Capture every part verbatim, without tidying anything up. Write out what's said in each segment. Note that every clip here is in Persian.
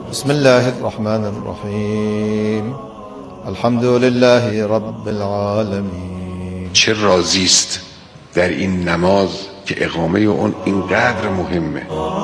بسم الله الرحمن الرحیم. الحمد لله رب العالمین. چه رازی است در این نماز که اقامه اون اینقدر مهمه.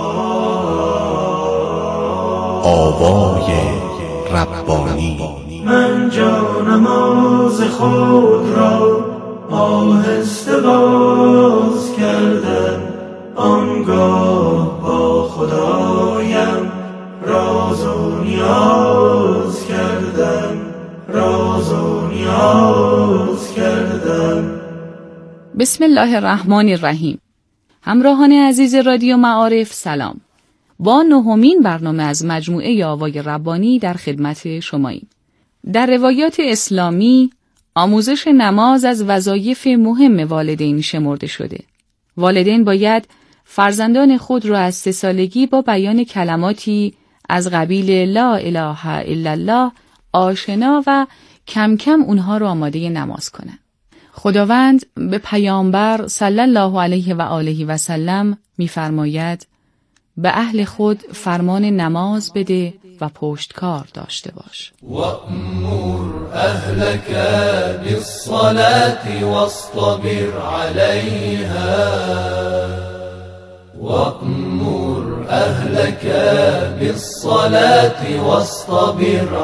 آوای ربانی. من جا نماز خود را آهسته باز کردم، آنگاه با خدایم راز و نیاز کردم، راز و نیاز کردم. بسم الله الرحمن الرحیم. همراهان عزیز رادیو معارف سلام. با نهمین برنامه از مجموعه آوای ربانی در خدمت شماییم. در روایات اسلامی آموزش نماز از وظایف مهم والدین شمرده شده. والدین باید فرزندان خود را از سه سالگی با بیان کلماتی از قبیل لا اله الا الله آشنا و کم کم اونها را آماده نماز کنند. خداوند به پیامبر صلی الله علیه و آله و سلم می‌فرماید به اهل خود فرمان نماز بده و پشتکار داشته باش. وَأْمُرْ أَهْلَكَ بِالصَّلَاةِ وَاصْطَبِرْ عَلَيْهَا وَأْمُرْ أَهْلَكَ بِالصَّلَاةِ وَاصْطَبِرْ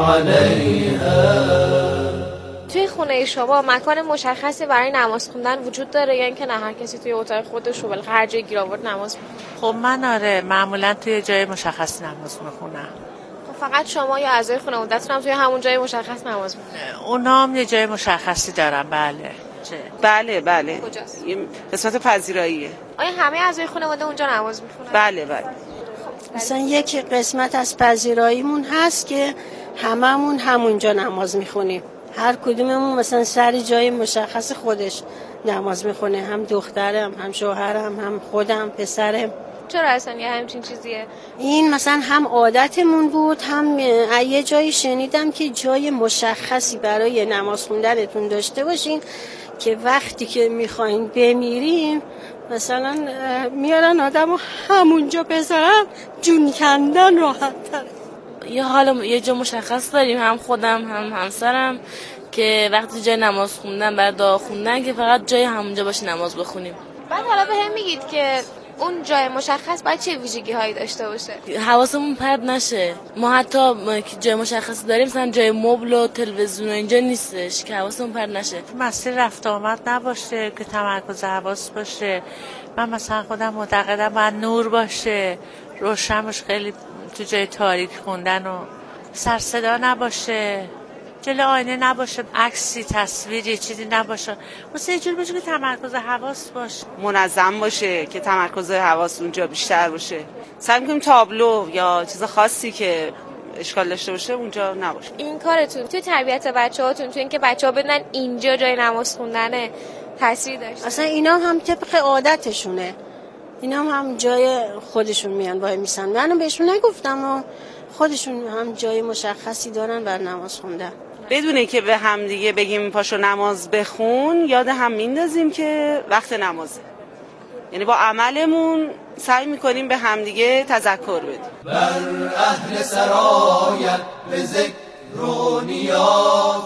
عَلَيْهَا. توی خونه شما مکان مشخصی برای نماز خوندن وجود داره یا اینکه نه هر کسی توی اتاق خودش رو بالاخره هر جای گیر آورد نماز می‌خونه؟ خب من آره معمولا توی جای مشخصی نماز میخونم. خب فقط شما یا اعضای خانواده‌تون هم توی همون جای مشخص نماز می‌خونن؟ اونا هم یه جای مشخصی دارن. بله چه؟ بله بله. کجاست؟ این قسمت پذیراییه. آیا همه اعضای خانواده اونجا نماز می‌خونن؟ بله بله. مثلا یک قسمت از پذیراییمون هست که هممون همونجا نماز میخونیم. هر کدوممون مثلا سر جای مشخص خودش نماز میخونه، هم دخترم هم شوهرم هم خودم پسرم. چرا اصلا یه همچین چیزیه؟ این مثلا هم عادتمون بود، هم یه جایی شنیدم که جای مشخصی برای نماز خوندنتون داشته باشین که وقتی که میخواین بمیریم مثلا میارن آدمو همونجا بذارن، جون کندن راحت تره. یه حالا یه جا مشخص داریم، هم خودم هم همسرم، که وقتی جای نماز خوندن برای دعا خوندن که فقط جای همونجا باشه نماز بخونیم. بعد حالا به هم میگید که اون جای مشخص باید چه ویژگی هایی داشته باشه؟ حواسمون پرت نشه. ما حتی جای مشخصی داریم، مثلا جای مبل و تلویزیون و اینجا نیستش که حواسمون پرت نشه. مسیر رفت آمد نباشه که تمرکز حواس باشه. من مثلا خودم معتقدم باید نور باشه، روشن باشه، خیلی تو جای تاریک خوندن و سر صدا نباشه، جلو آینه نباشه، عکسی تصویری چیزی نباشه، واسه یه جور باشه که تمرکز حواس باشه، منظم باشه که تمرکز حواس اونجا بیشتر باشه. سعی می‌کنیم تابلو یا چیز خاصی که اشکال داشته باشه اونجا نباشه. این کارتون تو تربیت بچه‌هاتون، تو اینکه بچه‌ها بدونن اینجا جای نماز خوندنه، تاثیر داشته؟ اصلا اینا هم طبق عادتشونه، اینا هم, هم جای خودشون میان وای میسن. منم بهشون نگفتم و خودشون هم جای مشخصی دارن بر نماز خوندن. بدونه که به هم دیگه بگیم پاشو نماز بخون، یاد هم میندازیم که وقت نمازه. یعنی با عملمون سعی میکنیم به هم دیگه تذکر بدیم. بر اهل سرایت به ذکر و نیاز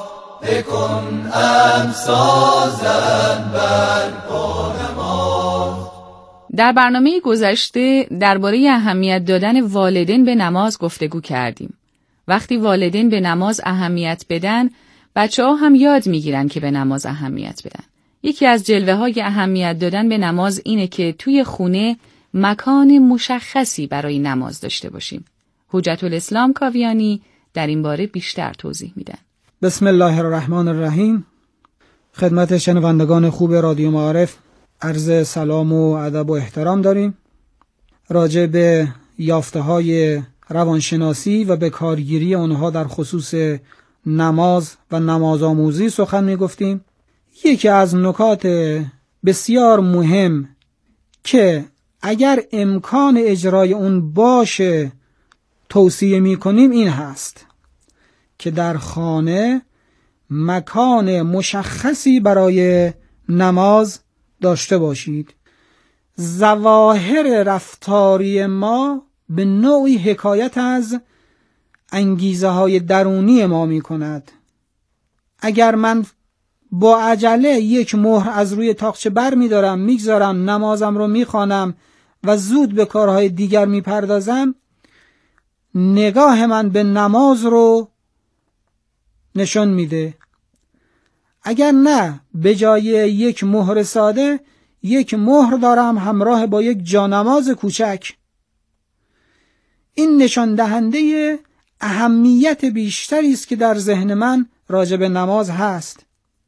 بکن امسازن بر پا نماز. در برنامه گذشته درباره اهمیت دادن والدین به نماز گفتگو کردیم. وقتی والدین به نماز اهمیت بدن، بچه‌ها هم یاد میگیرن که به نماز اهمیت بدن. یکی از جلوه‌های اهمیت دادن به نماز اینه که توی خونه مکان مشخصی برای نماز داشته باشیم. حجت الاسلام کاویانی در این باره بیشتر توضیح میدن. بسم الله الرحمن الرحیم. خدمت شنوندگان خوب رادیو معارف عرض سلام و ادب و احترام داریم. راجع به یافته‌های روانشناسی و به کارگیری آنها در خصوص نماز و نماز آموزی سخن می گفتیم. یکی از نکات بسیار مهم که اگر امکان اجرای اون باشه توصیه می کنیم این هست که در خانه مکان مشخصی برای نماز داشته باشید. ظواهر رفتاری ما به نوعی حکایت از انگیزه های درونی ما می کند. اگر من با عجله یک مهر از روی تاقچه بر می دارم، می گذارم، نمازم رو می خوانم و زود به کارهای دیگر می پردازم، نگاه من به نماز رو نشون میده. اگر نه، به جای یک مهر ساده یک مهر دارم همراه با یک جانماز کوچک. این نشان دهنده اهمیت بیشتری است که در ذهن من راجع به نماز هست.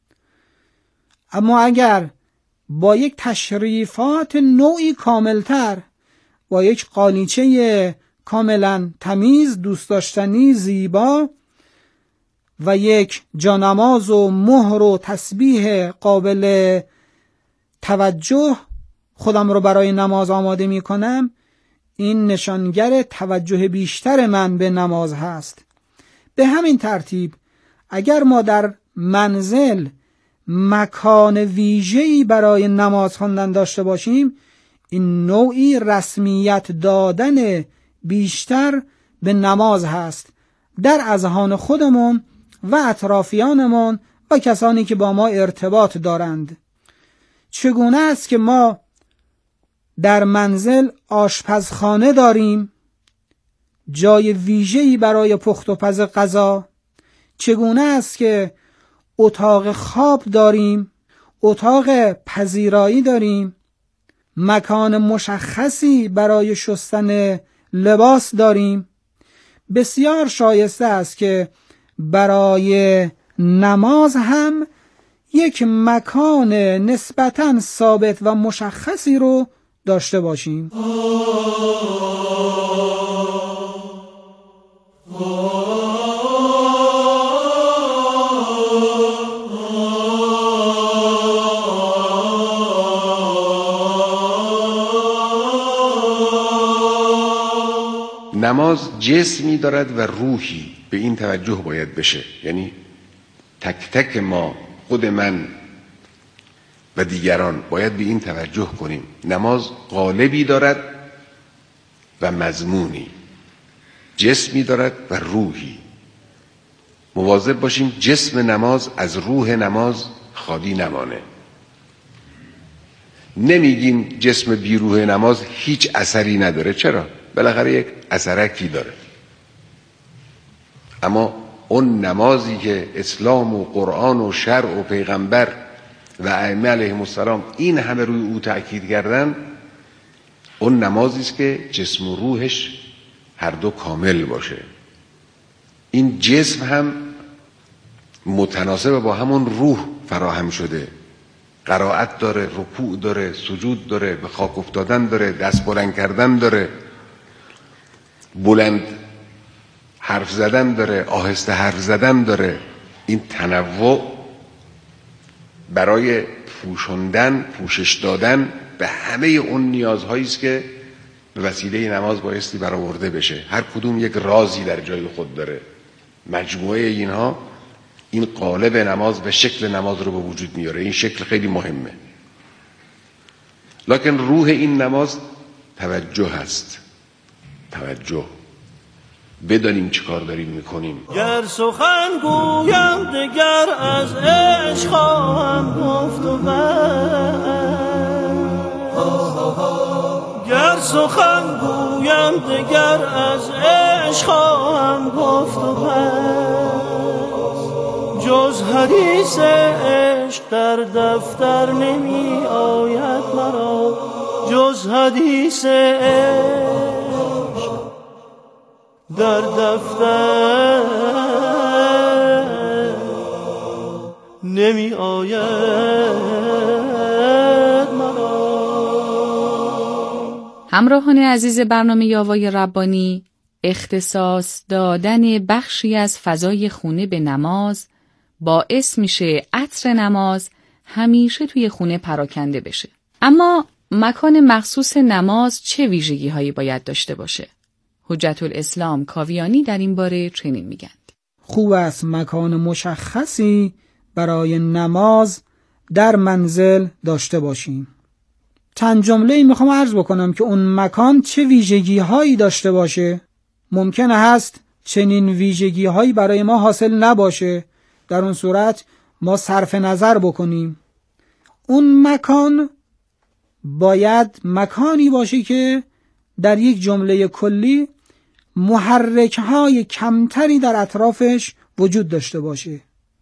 اما اگر با یک تشریفات نوعی کاملتر، با یک قالیچه کاملا تمیز، دوست داشتنی، زیبا و یک جانماز و مهر و تسبیح قابل توجه خودم رو برای نماز آماده می کنم، این نشانگر توجه بیشتر من به نماز هست. به همین ترتیب اگر ما در منزل مکان ویژه‌ای برای نماز خواندن داشته باشیم، این نوعی رسمیت دادن بیشتر به نماز هست در اذهان خودمون و اطرافیانمون و کسانی که با ما ارتباط دارند. چگونه است که ما در منزل آشپزخانه داریم، جای ویژه‌ای برای پخت و پز غذا؟ چگونه است که اتاق خواب داریم، اتاق پذیرایی داریم، مکان مشخصی برای شستن لباس داریم؟ بسیار شایسته است که برای نماز هم یک مکان نسبتاً ثابت و مشخصی رو داشته باشیم. نماز جسمی دارد و روحی، به این توجه باید بشه. یعنی تک تک ما، خود من و دیگران، باید به این توجه کنیم. نماز قالبی دارد و مضمونی، جسمی دارد و روحی. مواظب باشیم جسم نماز از روح نماز خالی نمانه. نمیگیم جسم بی روح نماز هیچ اثری نداره، چرا؟ بالاخره یک اثرکی داره. اما اون نمازی که اسلام و قرآن و شرع و پیغمبر و ائمه علیهم السلام این همه روی او تأکید کردن، اون نمازی است که جسم و روحش هر دو کامل باشه. این جسم هم متناسب با همون روح فراهم شده، قرائت داره، رکوع داره، سجود داره، به خاک افتادن داره، دست بلند کردن داره، بلند حرف زدن داره، آهسته حرف زدن داره. این تنوع برای پوشوندن، پوشش دادن به همه اون نیازهایی است که به وسیله نماز بایستی برآورده بشه. هر کدوم یک رازی در جای خود داره. مجموعه اینها این قالب نماز و شکل نماز رو به وجود میاره. این شکل خیلی مهمه. لکن روح این نماز توجه هست. توجه. بدانیم چی کار داریم میکنیم. گر سخن گویم دگر از عشق خواهم گفت و بس، گر سخن گویم دگر از عشق خواهم گفت و بس، جز حدیث عشق در دفتر نمی آید مرا، جز حدیث عشق در دفتر نمی آید مرا. همراهان عزیز برنامه یاوای ربانی، اختصاص دادن بخشی از فضای خونه به نماز باعث میشه عطر نماز همیشه توی خونه پراکنده بشه. اما مکان مخصوص نماز چه ویژگی هایی باید داشته باشه؟ حجت الاسلام کاویانی در این باره چنین میگند: خوب است مکان مشخصی برای نماز در منزل داشته باشیم. چند جمله میخوام عرض بکنم که اون مکان چه ویژگی هایی داشته باشه. ممکنه هست چنین ویژگی هایی برای ما حاصل نباشه، در اون صورت ما صرف نظر بکنیم. اون مکان باید مکانی باشه که در یک جمله کلی محرک های کمتری در اطرافش وجود داشته باشه،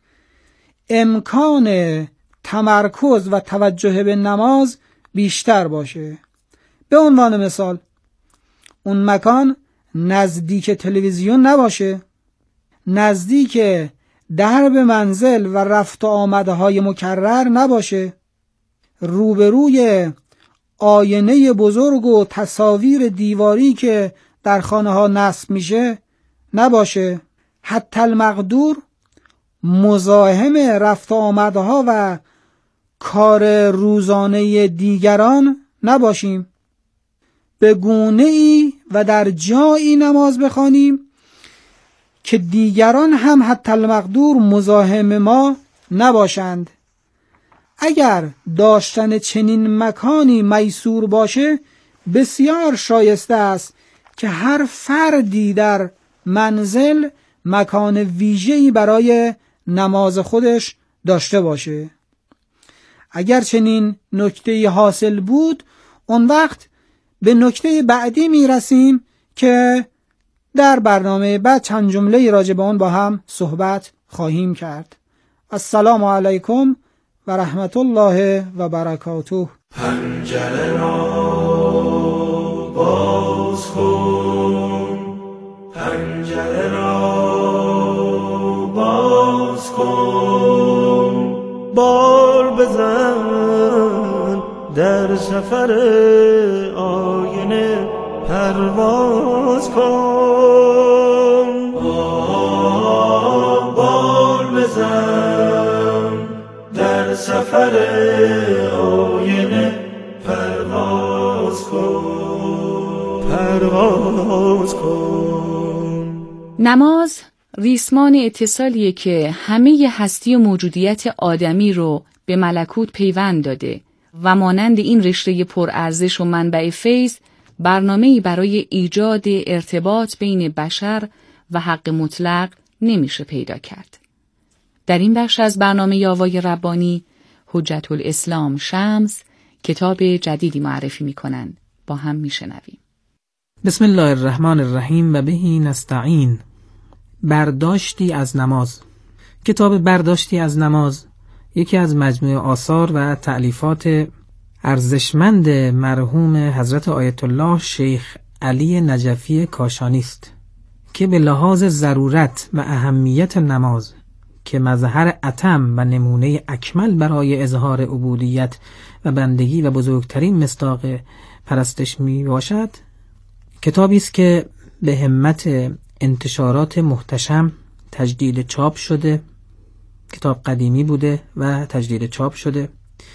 امکان تمرکز و توجه به نماز بیشتر باشه. به عنوان مثال اون مکان نزدیک تلویزیون نباشه، نزدیک درب منزل و رفت و آمدهای مکرر نباشه، روبروی آینه بزرگ و تصاویر دیواری که در خانه ها نصب میشه نباشه، حتی المقدور مزاحم رفت و آمدها و کار روزانه دیگران نباشیم. به گونه ای و در جایی نماز بخوانیم که دیگران هم حتی المقدور مزاحم ما نباشند. اگر داشتن چنین مکانی میسور باشه، بسیار شایسته است که هر فردی در منزل مکان ویژه‌ای برای نماز خودش داشته باشه. اگر چنین نکته‌ای حاصل بود، اون وقت به نکته بعدی میرسیم که در برنامه بعد چند جمله راجع به اون با هم صحبت خواهیم کرد. السلام علیکم و رحمت الله و برکاته. پنجره را باز کن، پنجره را باز کن، بال بزن در سفر آینه پرواز کن، بال بزن در سفر آینه پرواز کن، پرواز کن. نماز ریسمان اتصالیه که همه هستی و موجودیت آدمی رو به ملکوت پیوند داده و مانند این رشته پرارزش و منبع فیض برنامه‌ای برای ایجاد ارتباط بین بشر و حق مطلق نمیشه پیدا کرد. در این بخش از برنامه یاوای ربانی حجت الاسلام شمس کتاب جدیدی معرفی می‌کنند. با هم میشنویم. بسم الله الرحمن الرحیم و بهی نستعین. برداشتی از نماز. کتاب برداشتی از نماز یکی از مجموعه آثار و تألیفات ارزشمند مرحوم حضرت آیت الله شیخ علی نجفی کاشانی است که به لحاظ ضرورت و اهمیت نماز که مظهر اتم و نمونه اکمل برای اظهار عبودیت و بندگی و بزرگترین مصداق پرستش می باشد، کتابی است که به همت انتشارات محتشم تجدید چاپ شده. کتاب قدیمی بوده و تجدید چاپ شده.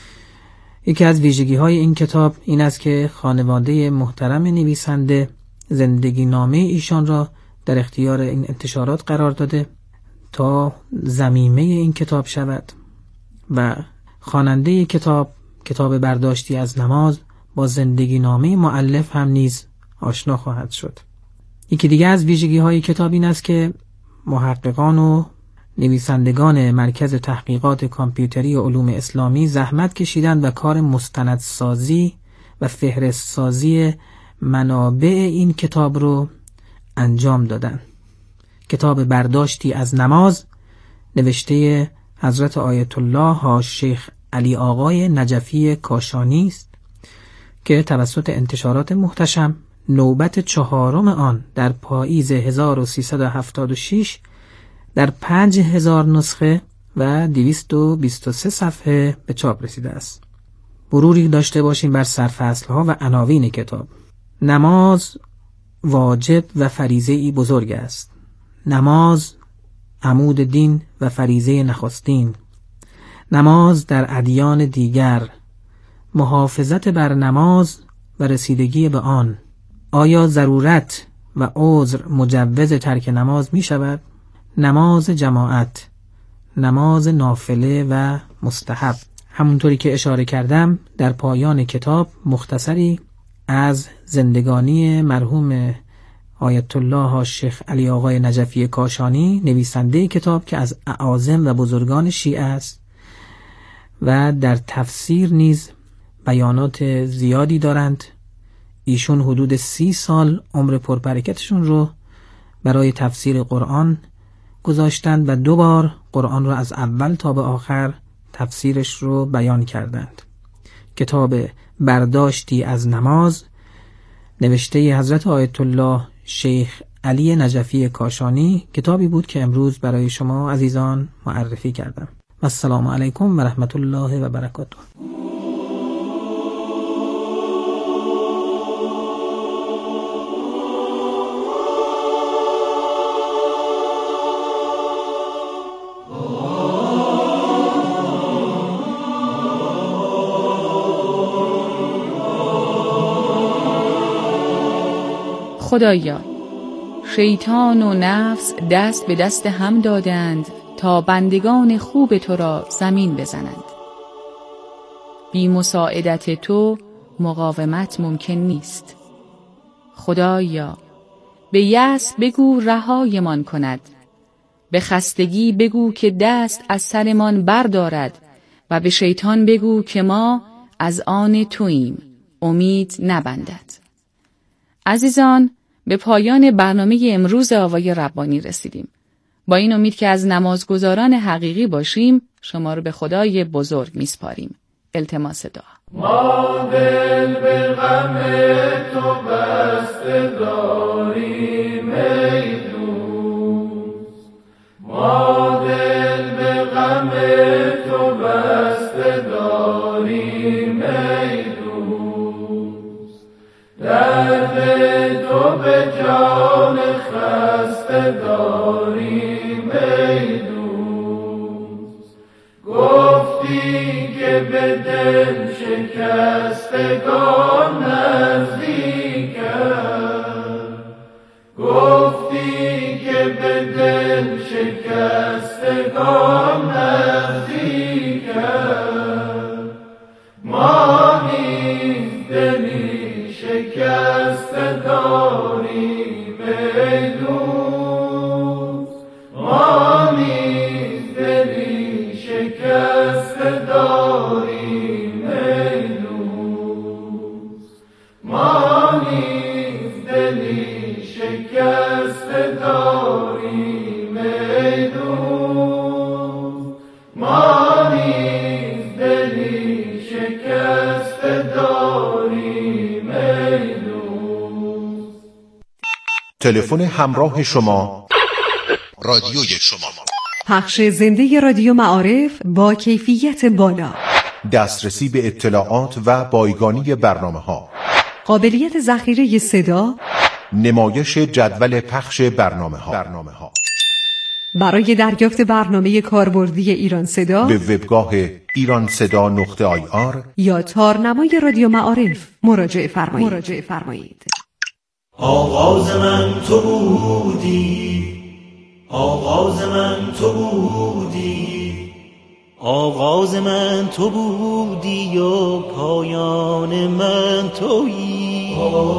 یکی از ویژگی های این کتاب این است که خانواده محترم نویسنده زندگی نامه ایشان را در اختیار این انتشارات قرار داده تا ضمیمه این کتاب شود و خواننده کتاب کتاب برداشتی از نماز با زندگی نامه مؤلف هم نیز آشنا خواهد شد. یکی دیگه از ویژگی های کتاب این است که محققان و نویسندگان مرکز تحقیقات کامپیوتری و علوم اسلامی زحمت کشیدند و کار مستندسازی و فهرست سازی منابع این کتاب رو انجام دادند. کتاب برداشتی از نماز نوشته حضرت آیت الله ها شیخ علی آقای نجفی کاشانی است که توسط انتشارات محتشم نوبت چهارم آن در پاییز هزار و سیصد و هفتاد و شش در پنج هزار نسخه و دویست و بیست و سه صفحه به چاپ رسیده است. مروری داشته باشیم بر سرفصل‌ها و عناوین کتاب. نماز واجب و فریضه‌ای بزرگ است. نماز عمود دین و فریضه نخستین. نماز در ادیان دیگر. محافظت بر نماز و رسیدگی به آن. آیا ضرورت و عذر مجوز ترک نماز می شود؟ نماز جماعت، نماز نافله و مستحب. همونطوری که اشاره کردم در پایان کتاب مختصری از زندگانی مرحوم آیت الله شیخ علی آقای نجفی کاشانی، نویسنده کتاب که از اعاظم و بزرگان شیعه است و در تفسیر نیز بیانات زیادی دارند. ایشون حدود سی سال عمر پربرکتشون رو برای تفسیر قرآن گذاشتند و دو بار قرآن رو از اول تا به آخر تفسیرش رو بیان کردند. کتاب برداشتی از نماز نوشته حضرت آیت الله شیخ علی نجفی کاشانی کتابی بود که امروز برای شما عزیزان معرفی کردم. السلام علیکم و رحمت الله و برکاته. خدایا، شیطان و نفس دست به دست هم دادند تا بندگان خوب تو را زمین بزنند. بی مساعدت تو مقاومت ممکن نیست. خدایا، به یأس بگو رهایمان کند، به خستگی بگو که دست از سرمان بردارد و به شیطان بگو که ما از آن توییم، امید نبندد. عزیزان، به پایان برنامه امروز آوای ربانی رسیدیم. با این امید که از نمازگزاران حقیقی باشیم، شما رو به خدای بزرگ میسپاریم. التماس دعا. ما دل به غم تو بسته داریم ای دوست، ما دل به غم تو بسته داریم ای دوست، درد تو به جان خسته داریم ای دوست، گفتی که به دل شکستگان نزدیکم، گفتی که به دل شکستگان نزدیکم، ما نیز دلی شکسته داریم ای دوست، ما نیز دلی شکسته داریم ای دوست، ما نیز دلی شکسته داریم ای دوست، ما نیز دلی شکسته داریم ای دوست. تلفن همراه شما، رادیوی شما. پخش زنده رادیو معارف با کیفیت بالا، دسترسی به اطلاعات و بایگانی برنامه‌ها، قابلیت ذخیره صدا، نمایش جدول پخش برنامه‌ها. برنامه‌ها. برای دریافت برنامه کاربردی ایران صدا به وبگاه ایران صدا نقطه آی آر یا تارنمای رادیو معارف مراجعه فرمایید. مراجعه فرمایید. آغاز من تو بودی، آغاز من تو بودی، آغاز من تو بودی و پایان من تویی،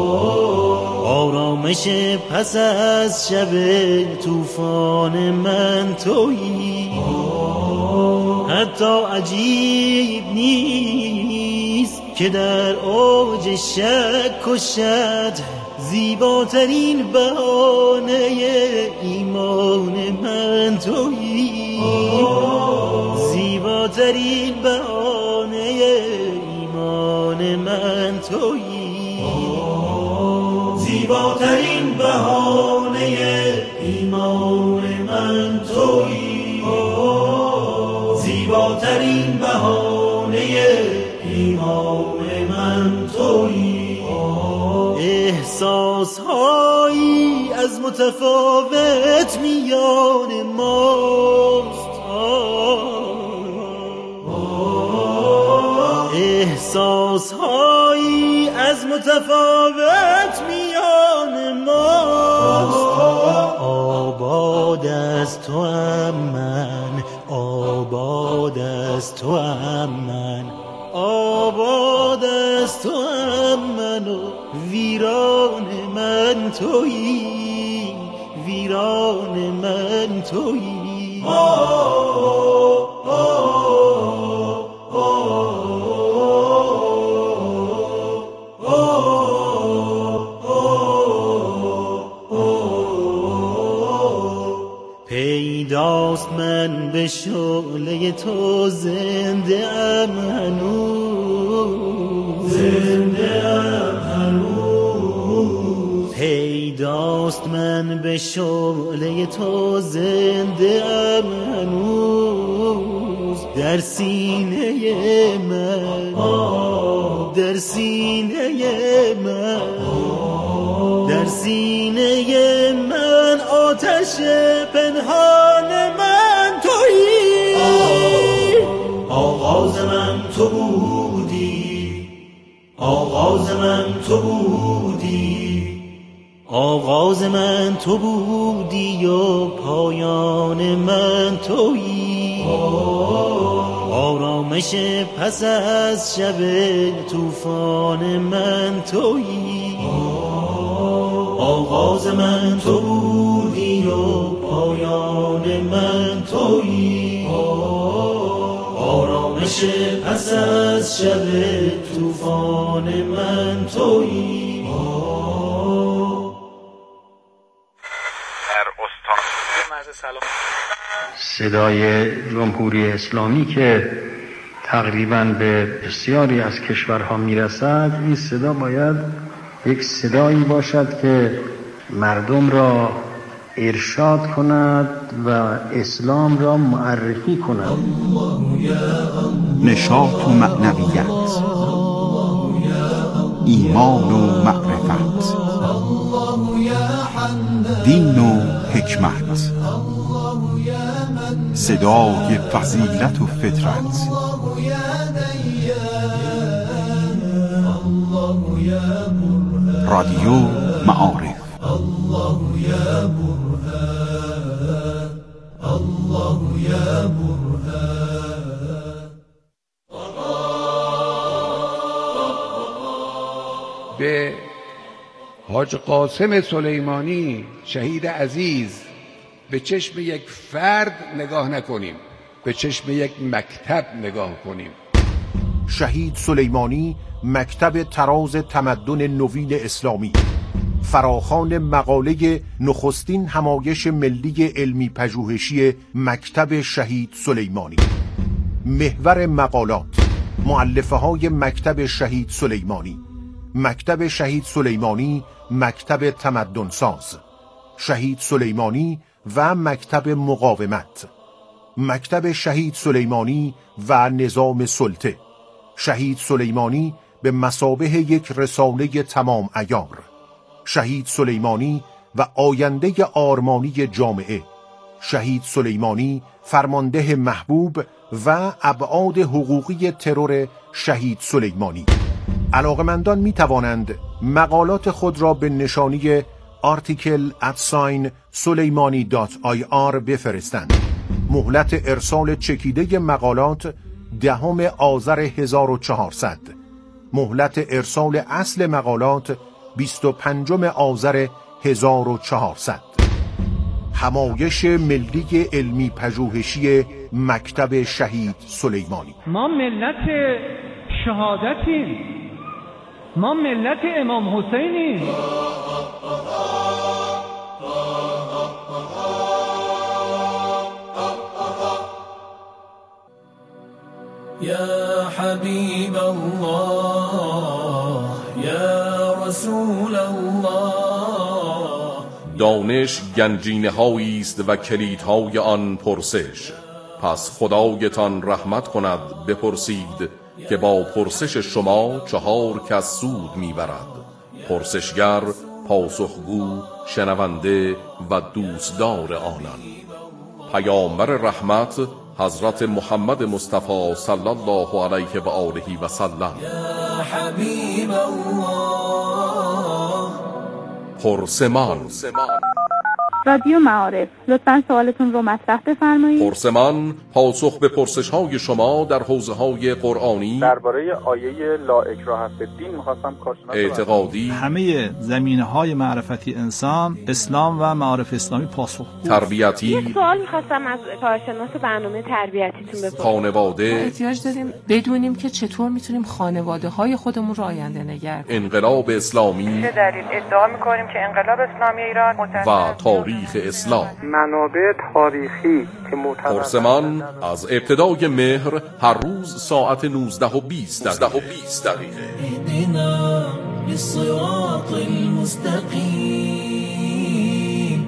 آرامش پس از شب طوفان من تویی، حتی عجیب نیست که در اوج شک و شد زیباترین بهانه ایمان من تویی، زیباترین بهانه ایمان من تویی، زیباترین بهانه ایمان من تویی، زیباترین بهانه ایمان من تویی. احساس هایی از متفاوت میان ماست، احساس هایی از متفاوت میان ماست، آباد از تو ام من، آباد از تو ام من، آباد از تو ام من و ویران من تویی، پایان من تویی. پیداست من به شعله تو زنده ام هنوز، زنده ام هنوز. پیداست من به شعله تو زنده ام هنوز، در سینه من، در سینه من، در سینه من آتش پنهان من تویی. آغاز من تو بودی، آغاز من تو بودی، آغاز من تو بودی و پایان من تویی. آرامش پس از شب طوفان من تویی. آغاز من تو بودی و پایان من تویی. آرامش پس از شب طوفان من تویی. صدای جمهوری اسلامی که تقریباً به بسیاری از کشورها میرسد، این صدا باید یک صدایی باشد که مردم را ارشاد کند و اسلام را معرفی کند. نشاط و معنویت، ایمان و معرفت، دین و حکمت، صدای فضیلت و فطرت. رادیو معارف. الله یا برهان، الله یا برهان. به حاج قاسم سلیمانی شهید عزیز به چشم یک فرد نگاه نکنیم، به چشم یک مکتب نگاه کنیم. شهید سلیمانی مکتب تراز تمدن نوین اسلامی، فراخوان مقاله نخستین همایش ملی علمی پژوهشی مکتب شهید سلیمانی، محور مقالات مؤلفه های مکتب شهید سلیمانی، مکتب شهید سلیمانی مکتب تمدن ساز، شهید سلیمانی و مکتب مقاومت، مکتب شهید سلیمانی و نظام سلطه، شهید سلیمانی به مثابه یک رساله تمام عیار، شهید سلیمانی و آینده آرمانی جامعه، شهید سلیمانی فرمانده محبوب و ابعاد حقوقی ترور شهید سلیمانی. علاقمندان می توانند مقالات خود را به نشانی آرتیکل ات ساین سلیمانی دات آی آر بفرستند. مهلت ارسال چکیده مقالات دهم آذر هزار و چهارصد. مهلت ارسال اصل مقالات بیست و پنجم آذر هزار و چهارصد. همایش ملی علمی پژوهشی مکتب شهید سلیمانی. ما ملت شهادتیم، ما ملت امام حسینیم. یا حبیب الله، یا رسول الله. دانش گنجینه هایی است و کلیدهای آن پرسش. پس خدایتان رحمت کند بپرسید که با پرسش شما چهار کس سود میبرد: پرسشگر، پاسخگو، شنونده و دوستدار آنان. پیامبر رحمت حضرت محمد مصطفی صلی الله علیه و آله و سلم. یا حبیب الله. پرسمان. رادیو معارف، لطفاً سوالتون رو مطرح بفرمایید. پرسمان پاسخ به پرسش‌های شما در حوزه‌های قرآنی، درباره آیه لا اکراه فی الدین می‌خواستم کارشناس اعتقادی، همه زمینه‌های معرفتی انسان، اسلام و معارف اسلامی پاسخ، تربیتی. یک سوال می‌خواستم از کارشناس برنامه تربیتیتون بپرسم. خانواده. احتیاج داریم بدونیم که چطور میتونیم خانواده‌های خودمون رو آینده نگه کنیم. انقلاب اسلامی. چه دلیل ادعا می‌کنیم که انقلاب اسلامی ایران و تاریخ اسلام. منابع تاریخی که معتبر پرسمان از ابتدای مهر هر روز ساعت نوزده و بیست دقیقه. اهدنا للصراط المستقیم.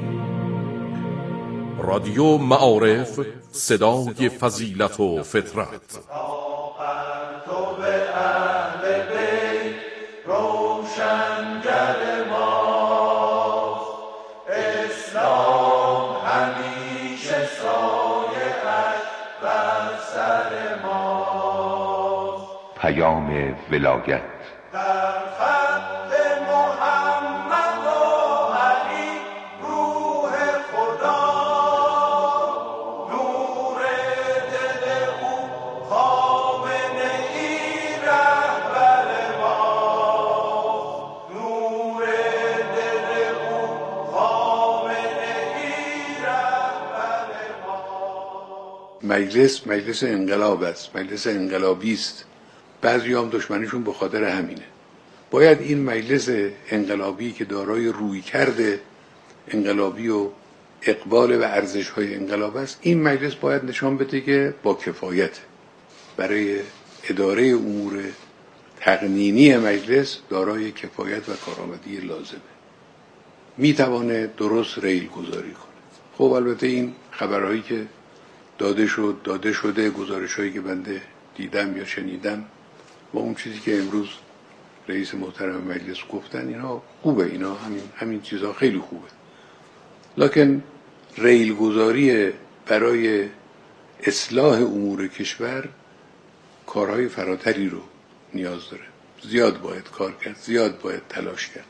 رادیو معارف، صدای فضیلت و فطرت. پیام ولایت. مجلس مجلس انقلاب است، مجلس انقلابی است. بعضی هم دشمنیشون به خاطر همینه. باید این مجلس انقلابی که دارای روی کرده انقلابی و اقبال و ارزش‌های انقلاب است، این مجلس باید نشان بده که با کفایت برای اداره امور تقنینی مجلس دارای کفایت و کارآمدی لازمه. میتوانه درست ریل گذاری کنه. خب البته این خبرهایی که داده شد داده شده گزارش‌هایی که بنده دیدم یا شنیدم و اون چیزی که امروز رئیس محترم مجلس گفتن، اینا خوبه، اینا همین همین چیزا خیلی خوبه. لکن ریل گذاری برای اصلاح امور کشور کارهای فراتری رو نیاز داره. زیاد باید کار کرد، زیاد باید تلاش کرد.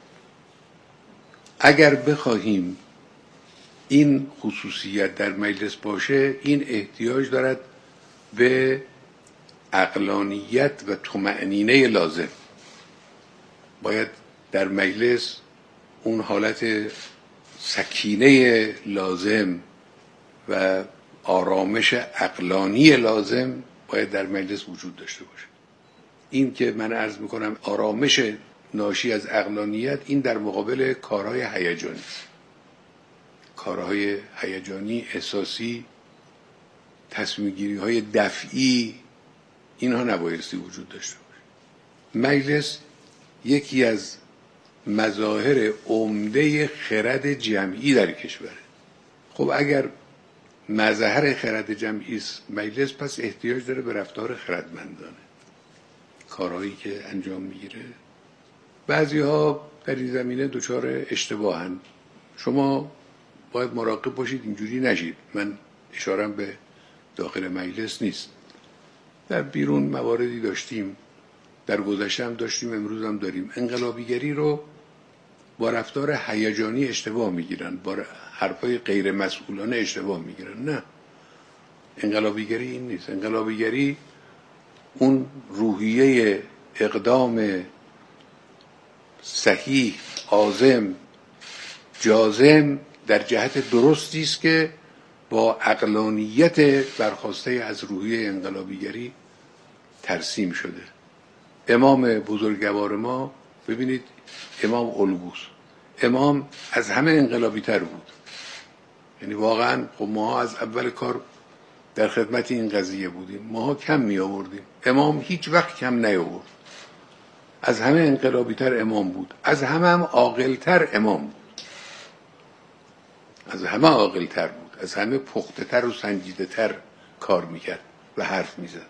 اگر بخواهیم این خصوصیت در مجلس باشه، این احتیاج دارد به عقلانیت و طمأنینه لازم. باید در مجلس اون حالت سکینه لازم و آرامش عقلانی لازم باید در مجلس وجود داشته باشه. این که من عرض میکنم آرامش ناشی از عقلانیت، این در مقابل کارهای هیجانی کارهای هیجانی احساسی، تصمیم گیری های دفعی، اینها نبایستی وجود داشته باشه. مجلس یکی از مظاهر عمده خرد جمعی در کشوره. خب اگر مظهر خرد جمعی است مجلس، پس احتیاج داره به رفتار خردمندانه. کارهایی که انجام میگیره، بعضی ها در این زمینه دچار اشتباهن. شما باید مراقب باشید اینجوری نشید. من اشارم به داخل مجلس نیست. در بیرون مواردی داشتیم، در گذشته هم داشتیم، امروز هم داریم. انقلابیگری رو با رفتار هیجانی اشتباه میگیرن، با حرفای غیر مسئولانه اشتباه میگیرن. نه، انقلابیگری این نیست. انقلابیگری اون روحیه اقدام صحیح، عازم، جازم در جهت درستی است که با عقلانیت برخواسته از روحیه انقلابیگری ترسیم شده. امام بزرگوار ما، ببینید امام الگوست. امام از همه انقلابی تر بود. یعنی واقعا خب ما از اول کار در خدمت این قضیه بودیم. ما کم می آوردیم، امام هیچ وقت کم نیاورد. از همه انقلابی تر امام بود، از همه هم عاقل تر امام بود، از همه عاقل تر بود، از همه پخته تر و سنجیده تر کار میکرد و حرف میزد.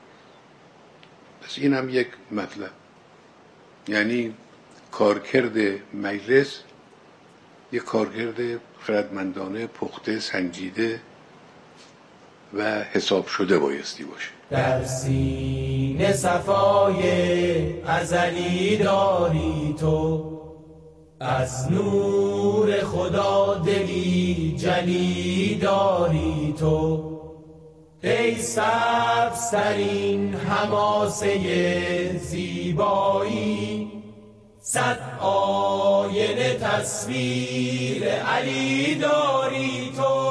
پس این هم یک مطلب. یعنی کارکرد مجلس یک کارکرد خردمندانه، پخته، سنجیده و حساب شده بایستی باشه. در سینه صفای ازلی داری تو، از نور خدا دلی جلی داری تو، ای سبزترین حماسه زیبایی. صد آینه تصویر علی داری تو.